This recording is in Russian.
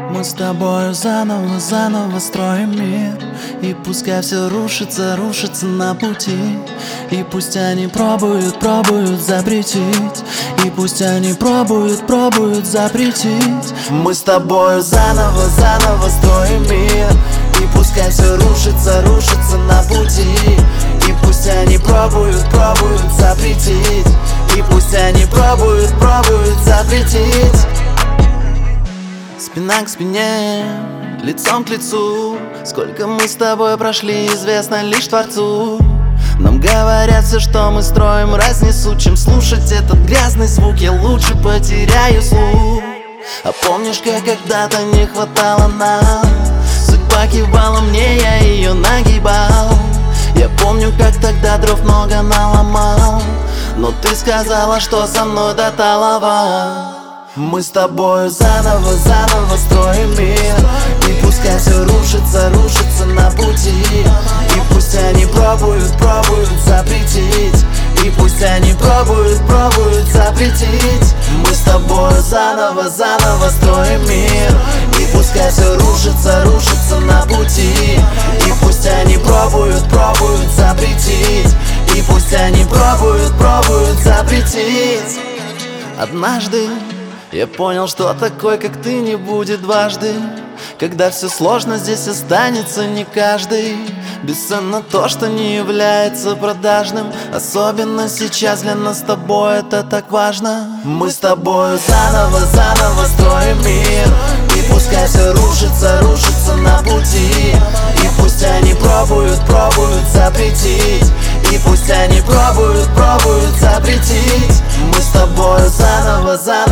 Мы с тобою заново строим мир. И пускай все рушится на пути. И пусть они пробуют запретить. И пусть они пробуют запретить. Мы с тобою заново строим мир. И пускай все рушится на пути. И пусть они пробуют запретить. И пусть они пробуют запретить. Спина к спине, лицом к лицу. Сколько мы с тобой прошли, известно лишь Творцу. Нам говорят все, что мы строим, разнесу. Чем слушать этот грязный звук, я лучше потеряю слух. А помнишь, как когда-то не хватало нам? Судьба кивала мне, я ее нагибал. Я помню, как тогда дров много наломал. Но ты сказала, что со мной до талого. Мы с тобою заново строим мир. И пускай все рушится на пути. И пусть они пробуют запретить. И пусть они пробуют запретить. Мы с тобою заново строим мир. И пускай все рушится на пути. И пусть они пробуют запретить. И пусть они пробуют запретить. Однажды я понял, что такой, как ты, не будет дважды. Когда все сложно, здесь останется не каждый. Бесценно то, что не является продажным. Особенно сейчас для нас с тобой это так важно. Мы с тобою заново строим мир. И пускай все рушится на пути. И пусть они пробуют запретить. И пусть они пробуют запретить. Мы с тобою заново